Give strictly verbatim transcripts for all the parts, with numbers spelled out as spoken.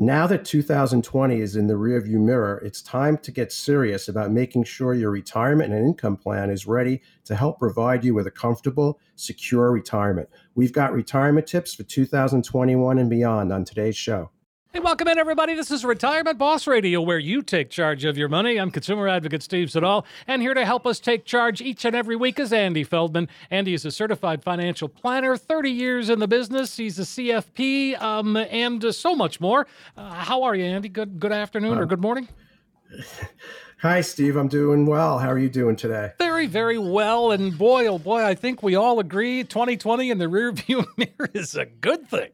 Now that two thousand twenty is in the rearview mirror, it's time to get serious about making sure your retirement and income plan is ready to help provide you with a comfortable, secure retirement. We've got retirement tips for two thousand twenty-one and beyond on today's show. Hey, welcome in, everybody. This is Retirement Boss Radio, where you take charge of your money. I'm consumer advocate Steve Siddall, and here to help us take charge each and every week is Andy Feldman. Andy is a certified financial planner, thirty years in the business. He's a C F P, um, and uh, so much more. Uh, how are you, Andy? Good, good afternoon um, or good morning? Hi, Steve. I'm doing well. How are you doing today? Very, very well. And boy, oh boy, I think we all agree twenty twenty in the rearview mirror is a good thing.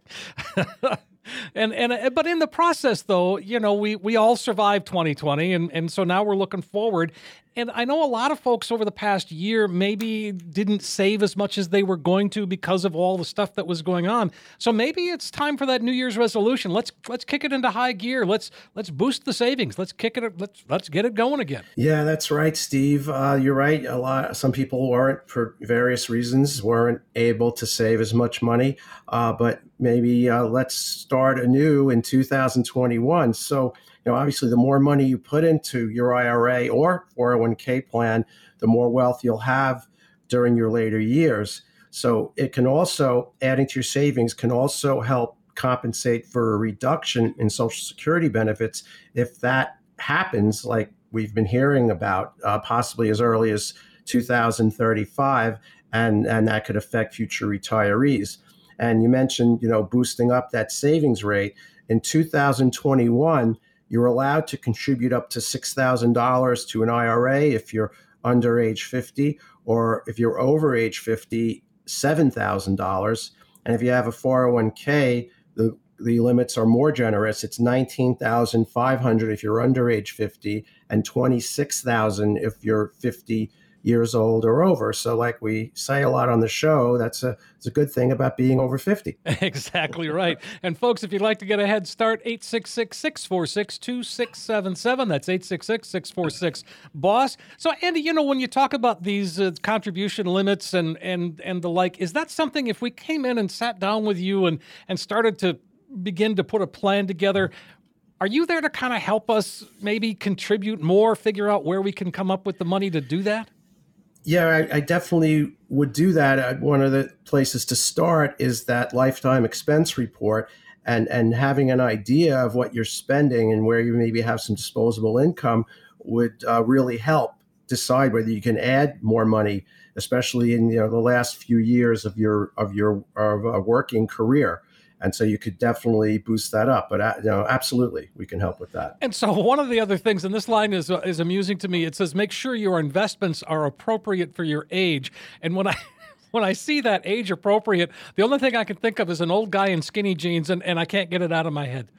And and but in the process, though, you know, we we all survived twenty twenty, and, and so now we're looking forward. And I know a lot of folks over the past year maybe didn't save as much as they were going to because of all the stuff that was going on. So maybe it's time for that New Year's resolution. Let's let's kick it into high gear. Let's let's boost the savings. Let's kick it. Let's let's get it going again. Yeah, that's right, Steve. Uh, you're right. A lot. Some people weren't, for various reasons, weren't able to save as much money. Uh, but maybe uh, let's start anew in two thousand twenty-one. So, you know, obviously, the more money you put into your I R A or four oh one k plan, the more wealth you'll have during your later years. So it can also, adding to your savings can also help compensate for a reduction in Social Security benefits if that happens, like we've been hearing about, uh, possibly as early as two thousand thirty-five, and, and that could affect future retirees. And you mentioned, you know, boosting up that savings rate. In two thousand twenty-one, you're allowed to contribute up to six thousand dollars to an I R A if you're under age fifty, or if you're over age fifty, seven thousand dollars. And if you have a four oh one k, the, the limits are more generous. It's nineteen thousand five hundred dollars if you're under age fifty, and twenty-six thousand dollars if you're fifty years old or over. So like we say a lot on the show, that's a, it's a good thing about being over fifty. Exactly right. And folks, if you'd like to get a head start, eight six six, six four six, two six seven seven. That's eight six six, six four six, B O S S. So Andy, you know, when you talk about these uh, contribution limits and, and, and the like, is that something, if we came in and sat down with you and, and started to begin to put a plan together, are you there to kind of help us maybe contribute more, figure out where we can come up with the money to do that? Yeah, I, I definitely would do that. One of the places to start is that lifetime expense report, and, and having an idea of what you're spending and where you maybe have some disposable income would uh, really help decide whether you can add more money, especially in, you know, the last few years of your of your of a working career. And so you could definitely boost that up. But, uh, you know, absolutely, we can help with that. And so one of the other things, and this line is uh, is amusing to me, it says, make sure your investments are appropriate for your age. And when I when I see that age appropriate, the only thing I can think of is an old guy in skinny jeans, and, and I can't get it out of my head.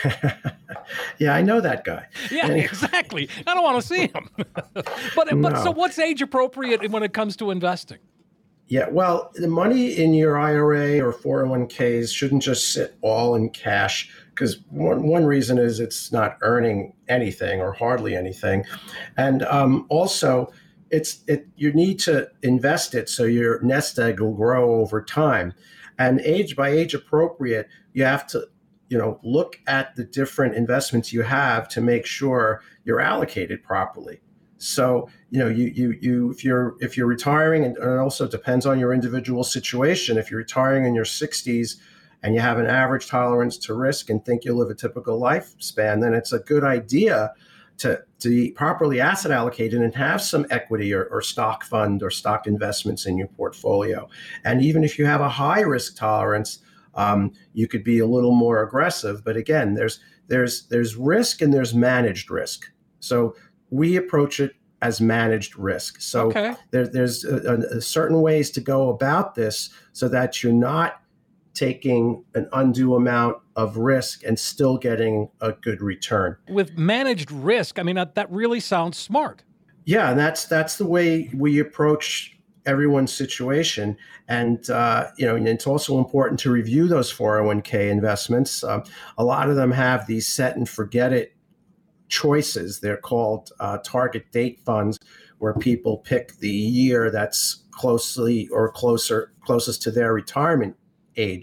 Yeah, I know that guy. Yeah, anyway. Exactly. I don't want to see him. but No. but so what's age appropriate when it comes to investing? Yeah, well, the money in your I R A or four oh one k's shouldn't just sit all in cash, because one, one reason is it's not earning anything or hardly anything. And um, also, it's it you need to invest it so your nest egg will grow over time. And age by age appropriate, you have to, you know, look at the different investments you have to make sure you're allocated properly. So, you know, you, you, you, if you're, if you're retiring, and it also depends on your individual situation. If you're retiring in your sixties and you have an average tolerance to risk and think you'll live a typical lifespan, then it's a good idea to, to be properly asset allocated and have some equity or, or stock fund or stock investments in your portfolio. And even if you have a high risk tolerance, um, you could be a little more aggressive. But again, there's, there's, there's risk and there's managed risk. So we approach it as managed risk. So okay. there, there's a, a certain ways to go about this so that you're not taking an undue amount of risk and still getting a good return. With managed risk, I mean, that, that really sounds smart. Yeah, and that's that's the way we approach everyone's situation. And, uh, you know, and it's also important to review those four oh one k investments. Um, a lot of them have these set and forget it choices. They're called uh, target date funds, where people pick the year that's closely or closer closest to their retirement age.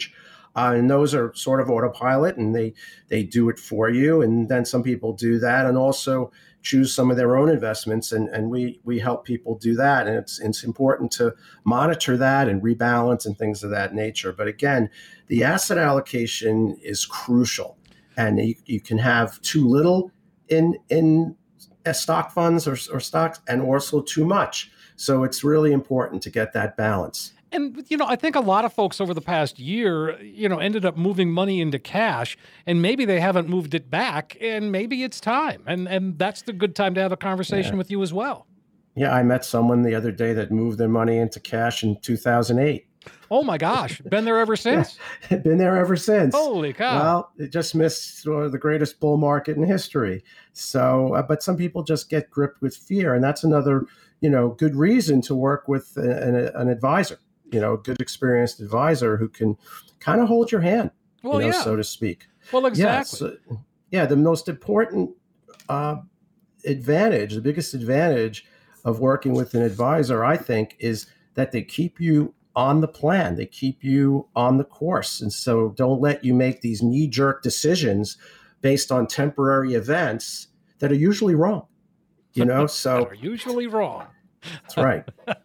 Uh, and those are sort of autopilot, and they they do it for you. And then some people do that, and also choose some of their own investments, and, and we we help people do that. And it's it's important to monitor that and rebalance and things of that nature. But again, the asset allocation is crucial, and you, you can have too little in in stock funds or, or stocks, and also too much. So it's really important to get that balance. And, you know, I think a lot of folks over the past year, you know, ended up moving money into cash, and maybe they haven't moved it back, and maybe it's time. And and that's the good time to have a conversation yeah. with you as well. Yeah, I met someone the other day that moved their money into cash in two thousand eight. Oh, my gosh. Been there ever since? Yeah, been there ever since. Holy cow. Well, it just missed uh, the greatest bull market in history. So, uh, but some people just get gripped with fear, and that's another, you know, good reason to work with an, an advisor. You know, a good experienced advisor who can kind of hold your hand, well, you know, yeah. so to speak. Well, exactly. Yeah, so, yeah the most important uh, advantage, the biggest advantage of working with an advisor, I think, is that they keep you on the plan. They keep you on the course. And so don't let you make these knee-jerk decisions based on temporary events that are usually wrong. You know, so are usually wrong. That's right.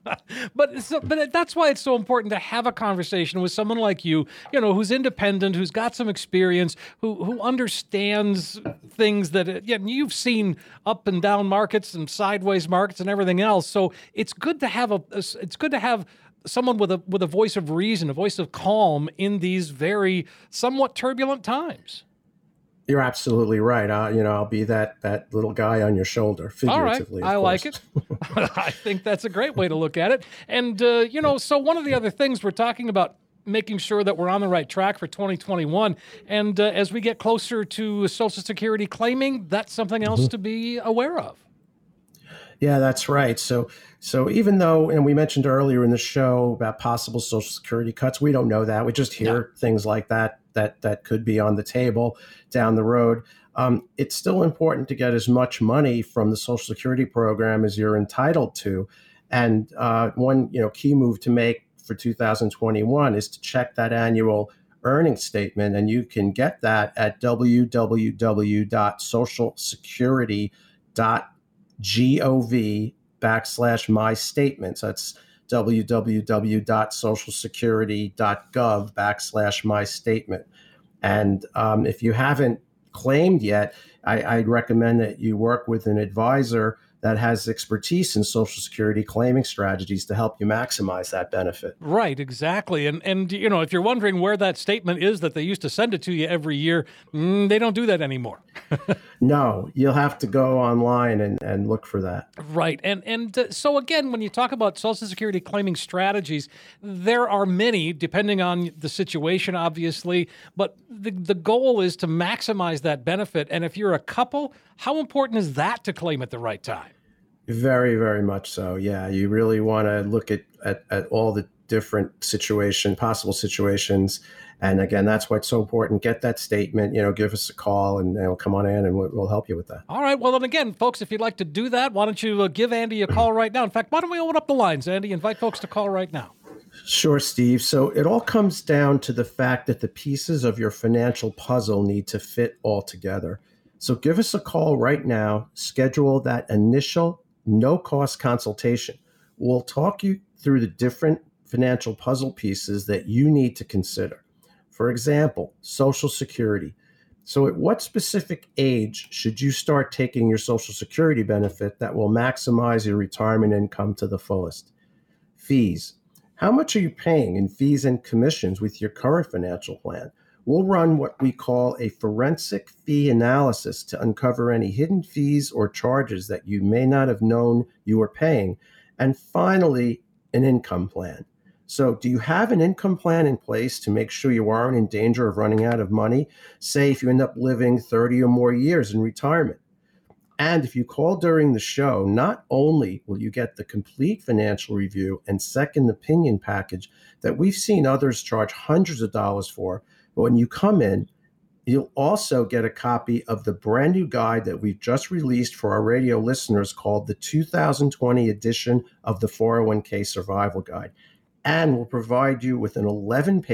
but so, but that's why it's so important to have a conversation with someone like you, you know, who's independent, who's got some experience, who who understands things that yeah, you've seen up and down markets and sideways markets and everything else. So it's good to have a it's good to have someone with a with a voice of reason, a voice of calm in these very somewhat turbulent times. You're absolutely right. Uh, you know, I'll be that that little guy on your shoulder, figuratively. All right, I like it. I think that's a great way to look at it. And, uh, you know, so one of the other things we're talking about, making sure that we're on the right track for twenty twenty-one. And uh, as we get closer to Social Security claiming, that's something else mm-hmm. to be aware of. Yeah, that's right. So, so even though, and we mentioned earlier in the show about possible Social Security cuts, we don't know that. We just hear yeah. things like that, that, that could be on the table down the road. Um, it's still important to get as much money from the Social Security program as you're entitled to. And uh, one, you know, key move to make for two thousand twenty-one is to check that annual earnings statement. And you can get that at w w w dot social security dot gov backslash my statements. That's w w w dot social security dot gov backslash my statement. And um, if you haven't claimed yet, I, I'd recommend that you work with an advisor that has expertise in Social Security claiming strategies to help you maximize that benefit. Right, exactly. And, and you know, if you're wondering where that statement is that they used to send it to you every year, mm, they don't do that anymore. No, you'll have to go online and, and look for that. Right. And and uh, so, again, when you talk about Social Security claiming strategies, there are many, depending on the situation, obviously. But the, the goal is to maximize that benefit. And if you're a couple, how important is that to claim at the right time? Very, very much so. Yeah, you really want to look at, at, at all the different situation, possible situations. And again, that's why it's so important. Get that statement, you know, give us a call and you know, come on in and we'll, we'll help you with that. All right. Well, then again, folks, if you'd like to do that, why don't you uh, give Andy a call right now? In fact, why don't we open up the lines, Andy? Invite folks to call right now. Sure, Steve. So it all comes down to the fact that the pieces of your financial puzzle need to fit all together. So give us a call right now. Schedule that initial no-cost consultation. We'll talk you through the different financial puzzle pieces that you need to consider. For example, Social Security. So at what specific age should you start taking your Social Security benefit that will maximize your retirement income to the fullest? Fees. How much are you paying in fees and commissions with your current financial plan? We'll run what we call a forensic fee analysis to uncover any hidden fees or charges that you may not have known you were paying. And finally, an income plan. So do you have an income plan in place to make sure you aren't in danger of running out of money? Say if you end up living thirty or more years in retirement. And if you call during the show, not only will you get the complete financial review and second opinion package that we've seen others charge hundreds of dollars for, but when you come in, you'll also get a copy of the brand new guide that we've just released for our radio listeners called the two thousand twenty edition of the four oh one k Survival Guide. And we'll provide you with an eleven page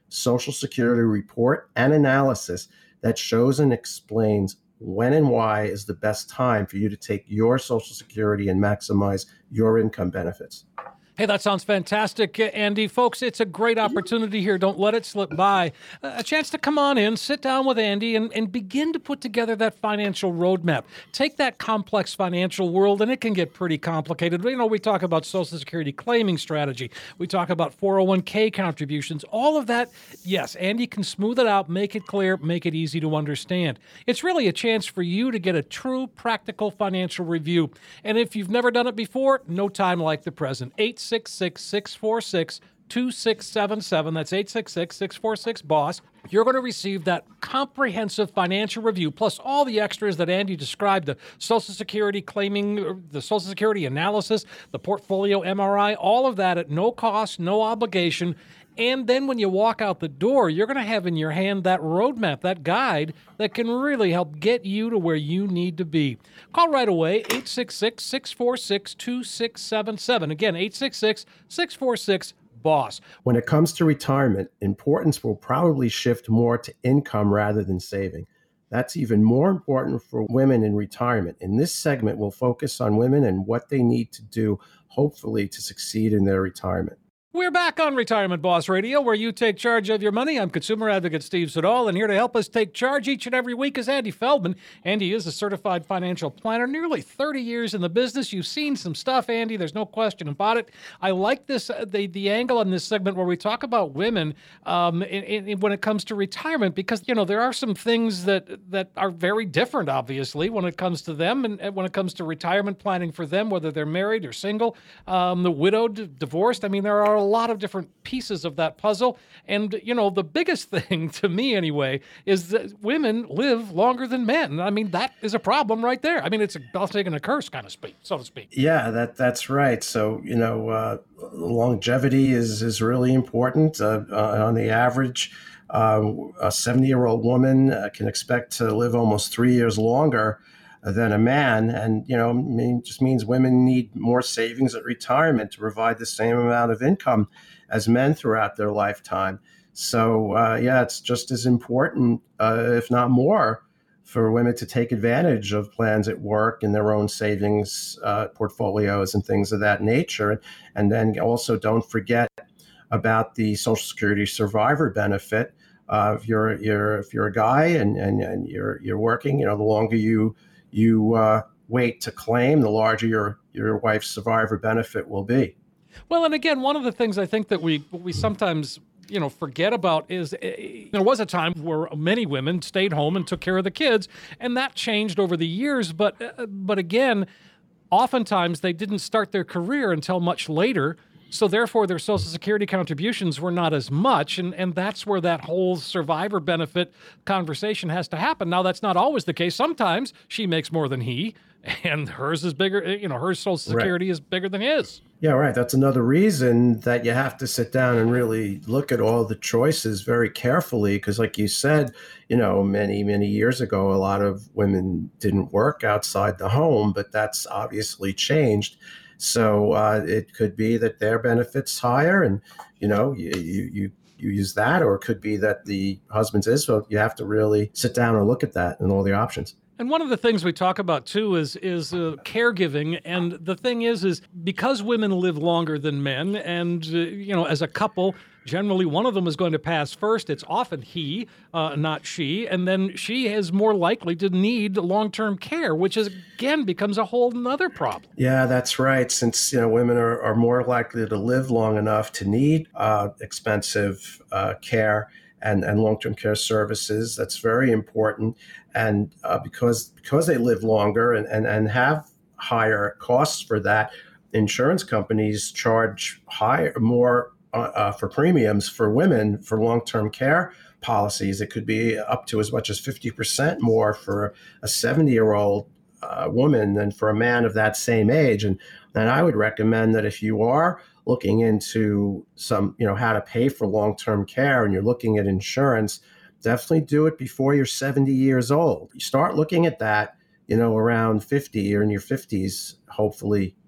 Social Security report and analysis that shows and explains when and why is the best time for you to take your Social Security and maximize your income benefits. Hey, that sounds fantastic, Andy. Folks, it's a great opportunity here. Don't let it slip by. A chance to come on in, sit down with Andy, and, and begin to put together that financial roadmap. Take that complex financial world, and it can get pretty complicated. You know, we talk about Social Security claiming strategy. We talk about four oh one k contributions. All of that, yes, Andy can smooth it out, make it clear, make it easy to understand. It's really a chance for you to get a true practical financial review. And if you've never done it before, no time like the present. eight six six, six four six, two six seven seven. That's eight six six, six four six, B O S S. You're going to receive that comprehensive financial review, plus all the extras that Andy described, the Social Security claiming, the Social Security analysis, the portfolio M R I, all of that at no cost, no obligation. And then when you walk out the door, you're going to have in your hand that roadmap, that guide that can really help get you to where you need to be. Call right away, eight six six, six four six, two six seven seven. Again, eight six six, six four six, B O S S. When it comes to retirement, importance will probably shift more to income rather than saving. That's even more important for women in retirement. In this segment, we'll focus on women and what they need to do, hopefully, to succeed in their retirement. We're back on Retirement Boss Radio, where you take charge of your money. I'm consumer advocate Steve Siddall, and here to help us take charge each and every week is Andy Feldman. Andy is a certified financial planner, nearly thirty years in the business. You've seen some stuff, Andy. There's no question about it. I like this uh, the the angle on this segment where we talk about women um, in, in, when it comes to retirement, because you know there are some things that that are very different, obviously, when it comes to them, and, and when it comes to retirement planning for them, whether they're married or single, um, the widowed, divorced. I mean, there are a lot of different pieces of that puzzle. And, you know, the biggest thing to me anyway is that women live longer than men. I mean, that is a problem right there. I mean, it's a blessing and a curse, kind of speak, so to speak. Yeah, that that's right. So, you know, uh, longevity is, is really important. Uh, uh, on the average, uh, a seventy-year-old woman uh, can expect to live almost three years longer than a man. And, you know, I mean, just means women need more savings at retirement to provide the same amount of income as men throughout their lifetime. So, uh, yeah, it's just as important, uh, if not more, for women to take advantage of plans at work and their own savings uh, portfolios and things of that nature. And then also don't forget about the Social Security survivor benefit. Uh, if you're, you're if you're a guy and, and, and you're you're working, you know, the longer you you uh, wait to claim, the larger your your wife's survivor benefit will be. Well, and again, one of the things I think that we we sometimes you know forget about is uh, there was a time where many women stayed home and took care of the kids, and that changed over the years. But uh, but again, oftentimes they didn't start their career until much later. So therefore, their Social Security contributions were not as much, and, and that's where that whole survivor benefit conversation has to happen. Now, that's not always the case. Sometimes she makes more than he, and hers is bigger, you know, her Social Security right. is bigger than his. Yeah, right. That's another reason that you have to sit down and really look at all the choices very carefully, because like you said, you know, many, many years ago, a lot of women didn't work outside the home, but that's obviously changed. So uh, it could be that their benefit's higher, and you know you, you you you use that, or it could be that the husband's is. So you have to really sit down and look at that and all the options. And one of the things we talk about too is is uh, caregiving, and the thing is is because women live longer than men, and uh, you know as a couple, generally one of them is going to pass first. It's often he, uh, not she, and then she is more likely to need long-term care, which is again becomes a whole nother problem. Yeah, that's right. Since you know women are, are more likely to live long enough to need uh, expensive uh, care and, and long-term care services, that's very important. And uh, because because they live longer and, and, and have higher costs for that, insurance companies charge higher, more uh, uh, for premiums for women for long-term care policies. It could be up to as much as fifty percent more for a seventy-year-old uh, woman than for a man of that same age. And, and I would recommend that if you are looking into some, you know, how to pay for long-term care and you're looking at insurance, definitely do it before you're seventy years old. You start looking at that, you know, around fifty or in your fifties, hopefully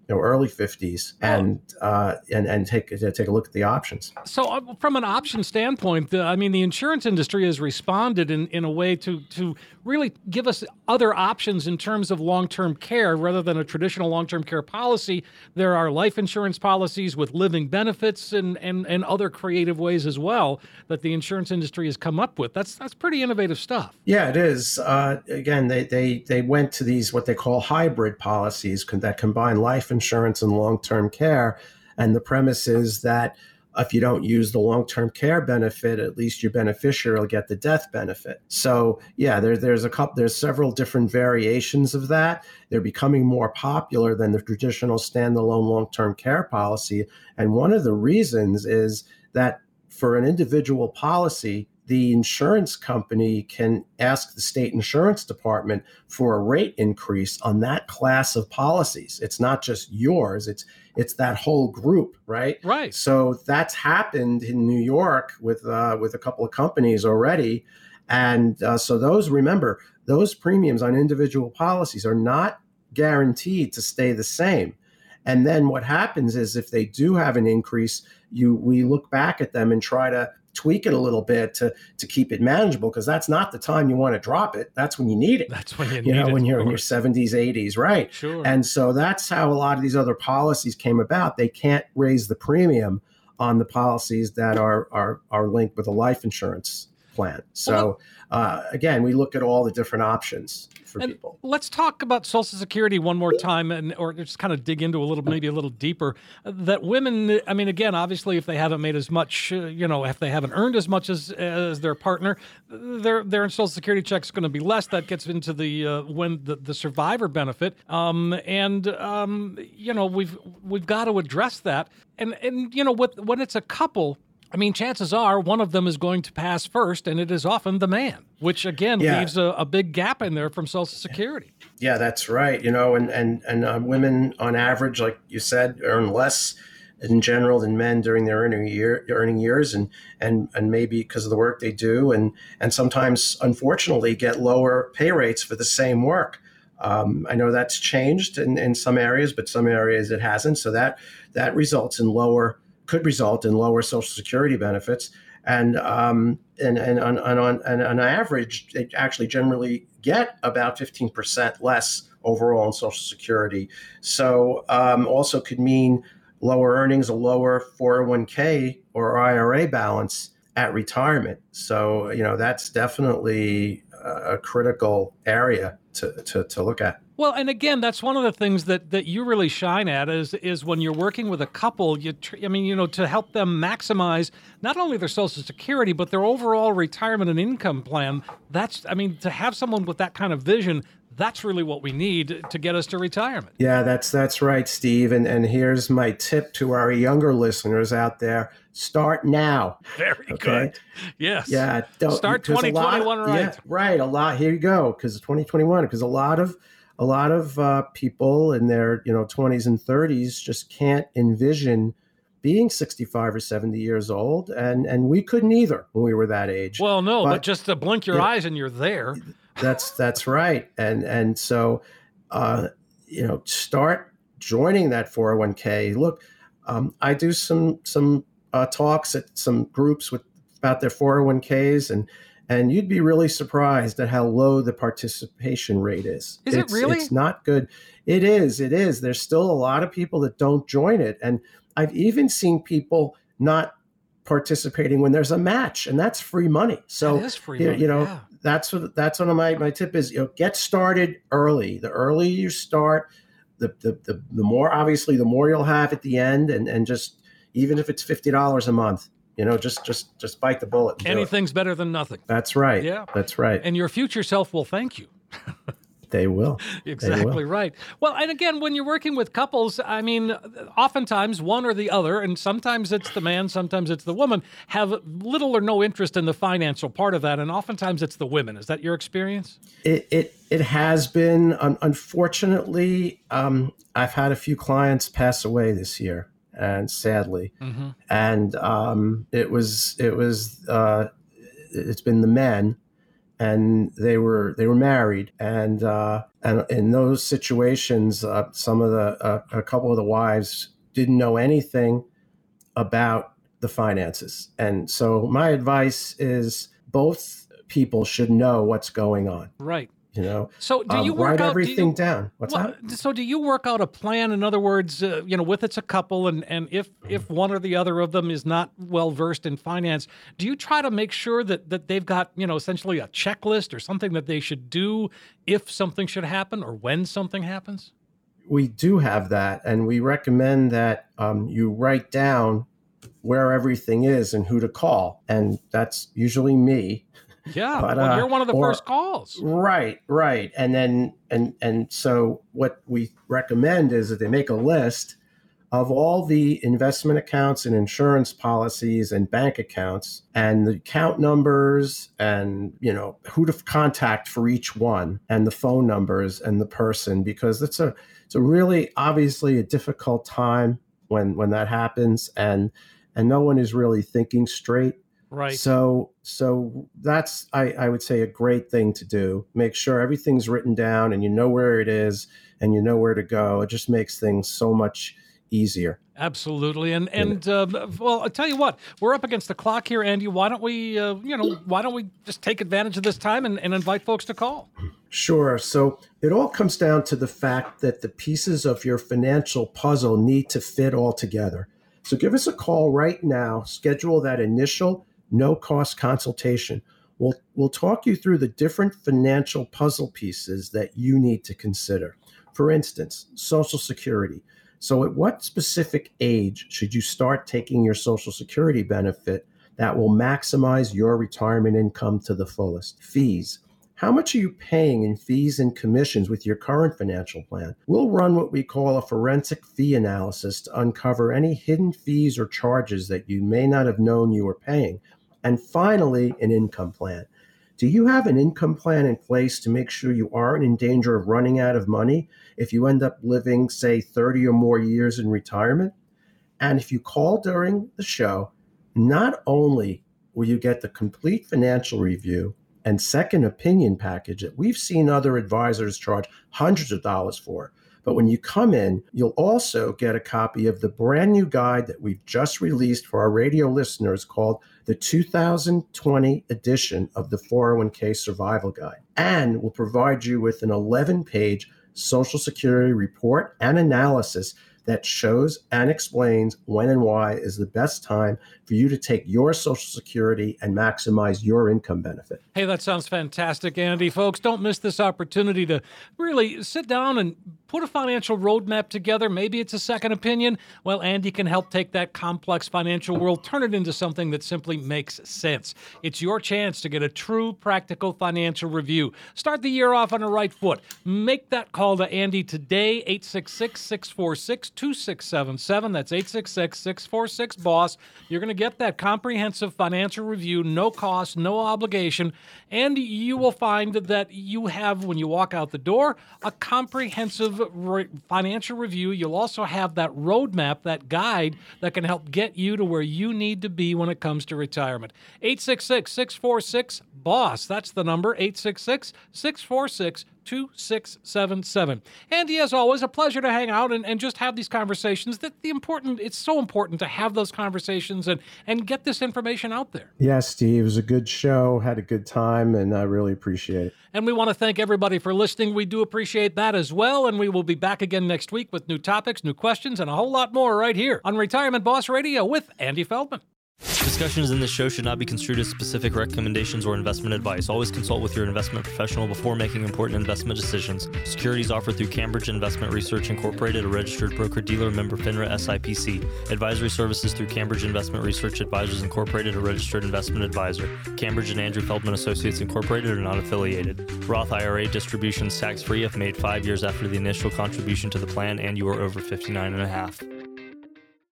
you know, early fifties, and uh, and and take take a look at the options. So, uh, from an option standpoint, uh, I mean, the insurance industry has responded in, in a way to to really give us other options in terms of long-term care rather than a traditional long-term care policy. There are life insurance policies with living benefits and and, and other creative ways as well that the insurance industry has come up with. That's that's pretty innovative stuff. Yeah, it is. Uh, again, they they they went to these what they call hybrid policies that combine life insurance and long-term care. And the premise is that if you don't use the long-term care benefit, at least your beneficiary will get the death benefit. So yeah, there, there's a couple, there's several different variations of that. They're becoming more popular than the traditional standalone long-term care policy. And one of the reasons is that for an individual policy, the insurance company can ask the state insurance department for a rate increase on that class of policies. It's not just yours, it's it's that whole group, right? Right. So that's happened in New York with uh, with a couple of companies already. And uh, so those, remember, those premiums on individual policies are not guaranteed to stay the same. And then what happens is if they do have an increase, you we look back at them and try to tweak it a little bit to to keep it manageable, because that's not the time you want to drop it. That's when you need it. That's when you, you need know, it, when you're in your seventies, eighties, right? Sure. And so that's how a lot of these other policies came about. They can't raise the premium on the policies that are are are linked with a life insurance plan. So uh, again, we look at all the different options for and people. Let's talk about Social Security one more time, and or just kind of dig into a little, maybe a little deeper. That women, I mean, again, obviously, if they haven't made as much, uh, you know, if they haven't earned as much as as their partner, their their Social Security check is going to be less. That gets into the uh, when the, the survivor benefit, um, and um, you know, we've we've got to address that. And and you know, with, when it's a couple, I mean, chances are one of them is going to pass first, and it is often the man, which again yeah. leaves a, a big gap in there from Social Security. Yeah, that's right. You know, and and and uh, women on average, like you said, earn less in general than men during their earning year earning years, and and and maybe because of the work they do, and and sometimes, unfortunately, get lower pay rates for the same work. Um, I know that's changed in, in some areas, but some areas it hasn't. So that that results in lower. could result in lower Social Security benefits. And um, and, and, on, and, on, and on average, they actually generally get about fifteen percent less overall in Social Security. So um, also could mean lower earnings, a lower four oh one k or I R A balance at retirement. So, you know, that's definitely a critical area to, to, to look at. Well, and again, that's one of the things that, that you really shine at is is when you're working with a couple, you tr- I mean, you know, to help them maximize not only their Social Security, but their overall retirement and income plan. That's, I mean, to have someone with that kind of vision, that's really what we need to get us to retirement. Yeah, that's that's right, Steve. And and here's my tip to our younger listeners out there. Start now. Very okay? good. Yes. Yeah. Don't, Start twenty twenty-one right. Yeah, right. A lot. Here you go. Because twenty twenty-one, because a lot of A lot of uh, people in their, you know, twenties and thirties just can't envision being sixty-five or seventy years old, and and we couldn't either when we were that age. Well, no, but, but just to blink your yeah, eyes and you're there. That's that's right, and and so, uh, you know, start joining that four oh one k. Look, um, I do some some uh, talks at some groups with about their four oh one k's, and. And you'd be really surprised at how low the participation rate is. Is it's, it really? It's not good. It is. It is. There's still a lot of people that don't join it. And I've even seen people not participating when there's a match, and that's free money. So, that is free you, money. you know, yeah. that's what that's one of my, my tip is, you know, get started early. The earlier you start, the, the, the, the more, obviously, the more you'll have at the end. And, and just, even if it's fifty dollars a month, you know, just just just bite the bullet. Anything's better than nothing. That's right. Yeah. That's right. And your future self will thank you. They will. Exactly they will. right. Well, and again, when you're working with couples, I mean, oftentimes one or the other, and sometimes it's the man, sometimes it's the woman, have little or no interest in the financial part of that, and oftentimes it's the women. Is that your experience? It it it has been. Um, unfortunately, um, I've had a few clients pass away this year. And sadly, mm-hmm. and um, it was it was uh, it's been the men and they were they were married, and uh, and in those situations, uh, some of the uh, a couple of the wives didn't know anything about the finances, and so my advice is both people should know what's going on. Right. You know, so do you um, work write out, everything you, down? What's well, that? So do you work out a plan? In other words, uh, you know, with it's a couple, and and if if one or the other of them is not well versed in finance, do you try to make sure that that they've got, you know, essentially a checklist or something that they should do if something should happen or when something happens? We do have that, and we recommend that um, you write down where everything is and who to call, and that's usually me. Yeah, but, well, uh, you're one of the or, first calls. Right, right. And then, and and so what we recommend is that they make a list of all the investment accounts and insurance policies and bank accounts and the account numbers and, you know, who to contact for each one and the phone numbers and the person, because it's a, it's a really obviously a difficult time when, when that happens, and, and no one is really thinking straight. Right. So, so that's, I, I would say, a great thing to do. Make sure everything's written down and you know where it is and you know where to go. It just makes things so much easier. Absolutely. And, and, uh, well, I'll tell you what, we're up against the clock here, Andy. Why don't we, uh, you know, why don't we just take advantage of this time and, and invite folks to call? Sure. So it all comes down to the fact that the pieces of your financial puzzle need to fit all together. So give us a call right now, schedule that initial no-cost consultation. We'll, we'll talk you through the different financial puzzle pieces that you need to consider. For instance, Social Security. So at what specific age should you start taking your Social Security benefit that will maximize your retirement income to the fullest? Fees. How much are you paying in fees and commissions with your current financial plan? We'll run what we call a forensic fee analysis to uncover any hidden fees or charges that you may not have known you were paying. And finally, an income plan. Do you have an income plan in place to make sure you aren't in danger of running out of money if you end up living, say, thirty or more years in retirement? And if you call during the show, not only will you get the complete financial review and second opinion package that we've seen other advisors charge hundreds of dollars for, but when you come in, you'll also get a copy of the brand new guide that we've just released for our radio listeners called the two thousand twenty edition of the four oh one k Survival Guide. And we'll provide you with an eleven page Social Security report and analysis that shows and explains when and why is the best time for you to take your Social Security and maximize your income benefit. Hey, that sounds fantastic, Andy. Folks, don't miss this opportunity to really sit down and put a financial roadmap together. Maybe it's a second opinion. Well, Andy can help take that complex financial world, turn it into something that simply makes sense. It's your chance to get a true practical financial review. Start the year off on the right foot. Make that call to Andy today, eight six six, six four six, two six seven seven. That's eight six six, six four six, B O S S. You're going to get that comprehensive financial review, no cost, no obligation, and you will find that you have, when you walk out the door, a comprehensive re- financial review. You'll also have that roadmap, that guide that can help get you to where you need to be when it comes to retirement. eight six six, six four six, B O S S. That's the number, eight six six, six four six, two six seven seven. Andy, as always, a pleasure to hang out and, and just have these conversations. That the important, it's so important to have those conversations and, and get this information out there. Yes, Steve, it was a good show, had a good time, and I really appreciate it. And we want to thank everybody for listening. We do appreciate that as well, and we will be back again next week with new topics, new questions, and a whole lot more right here on Retirement Boss Radio with Andy Feldman. Discussions in this show should not be construed as specific recommendations or investment advice. Always consult with your investment professional before making important investment decisions. Securities offered through Cambridge Investment Research Incorporated, a registered broker-dealer, member FINRA S I P C. Advisory services through Cambridge Investment Research Advisors Incorporated, a registered investment advisor. Cambridge and Andrew Feldman Associates Incorporated are not affiliated. Roth I R A distributions tax-free if made five years after the initial contribution to the plan and you are over fifty-nine and a half.